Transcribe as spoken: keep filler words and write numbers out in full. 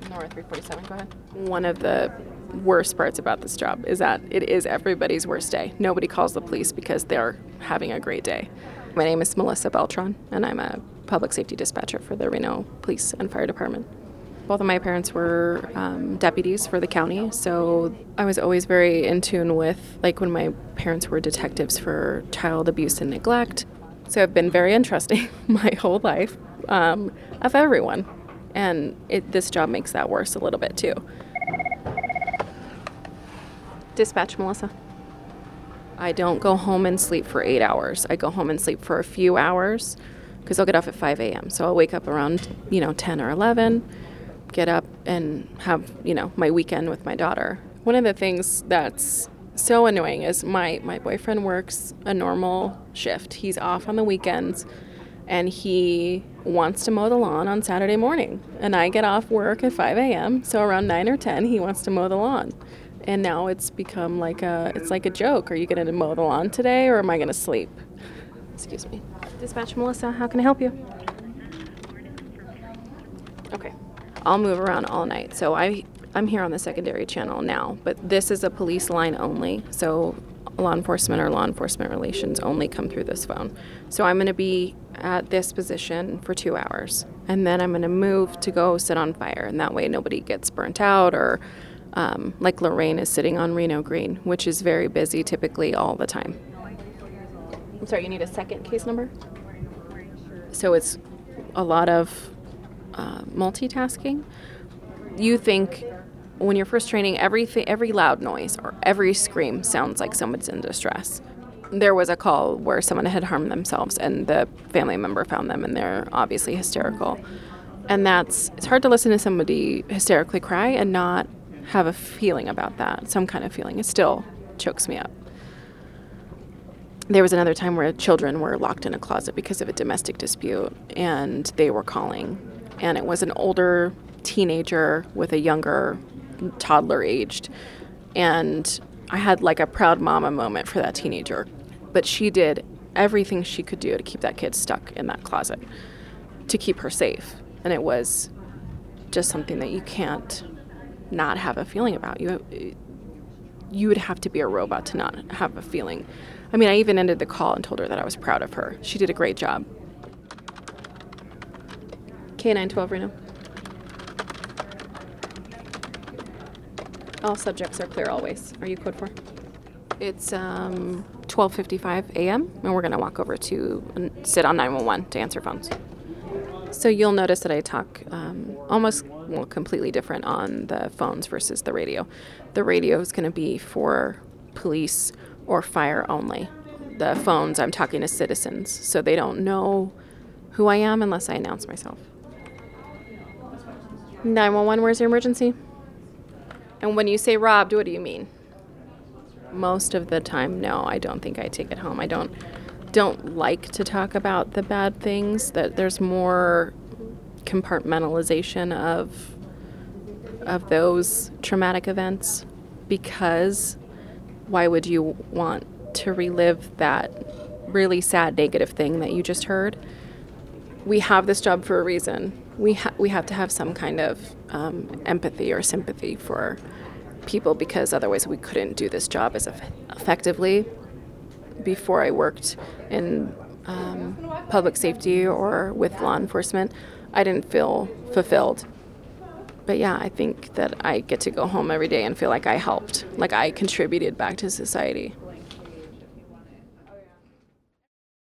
Nora three forty-seven, go ahead. One of the worst parts about this job is that it is everybody's worst day. Nobody calls the police because they're having a great day. My name is Melissa Beltran, and I'm a public safety dispatcher for the Reno Police and Fire Department. Both of my parents were um, deputies for the county, so I was always very in tune with, like, when my parents were detectives for child abuse and neglect. So I've been very entrusting my whole life um, of everyone, and it, this job makes that worse a little bit too. Dispatch, Melissa. I don't go home and sleep for eight hours. I go home and sleep for a few hours because I'll get off at five a.m. So I'll wake up around, you know, ten or eleven, get up and have, you know, my weekend with my daughter. One of the things that's so annoying is my, my boyfriend works a normal shift. He's off on the weekends, and he wants to mow the lawn on Saturday morning. And I get off work at five a.m., so around nine or ten, he wants to mow the lawn. And now it's become like a, it's like a joke. Are you going to mow the lawn today, or am I going to sleep? Excuse me. Dispatch, Melissa, how can I help you? Okay. I'll move around all night. So I, I'm here on the secondary channel now, but this is a police line only. So law enforcement or law enforcement relations only come through this phone. So I'm going to be at this position for two hours. And then I'm going to move to go sit on fire. And that way nobody gets burnt out, or um, like Lorraine is sitting on Reno Green, which is very busy typically all the time. I'm sorry, you need a second case number? So it's a lot of uh, multitasking. You think when you're first training, everything, every loud noise or every scream sounds like someone's in distress. There was a call where someone had harmed themselves, and the family member found them, and they're obviously hysterical. And that's, it's hard to listen to somebody hysterically cry and not have a feeling about that, some kind of feeling. It still chokes me up. There was another time where children were locked in a closet because of a domestic dispute, and they were calling. And it was an older teenager with a younger toddler aged. And I had like a proud mama moment for that teenager. But she did everything she could do to keep that kid stuck in that closet, to keep her safe. And it was just something that you can't not have a feeling about. You you would have to be a robot to not have a feeling. I mean, I even ended the call and told her that I was proud of her. She did a great job. K nine twelve Reno. All subjects are clear always. Are you code four? It's um, twelve fifty-five a.m. and we're going to walk over to and sit on nine one one to answer phones. So you'll notice that I talk um, almost well, completely different on the phones versus the radio. The radio is going to be for police or fire only. The phones, I'm talking to citizens, so they don't know who I am unless I announce myself. nine one one, where's your emergency? And when you say robbed, what do you mean? Most of the time, no, I don't think I take it home. I don't don't like to talk about the bad things. That there's more compartmentalization of of those traumatic events, because why would you want to relive that really sad negative thing that you just heard? We have this job for a reason. We ha- we have to have some kind of um, empathy or sympathy for people, because otherwise we couldn't do this job as eff- effectively. Before I worked in um, public safety or with law enforcement, I didn't feel fulfilled. But yeah, I think that I get to go home every day and feel like I helped, like I contributed back to society.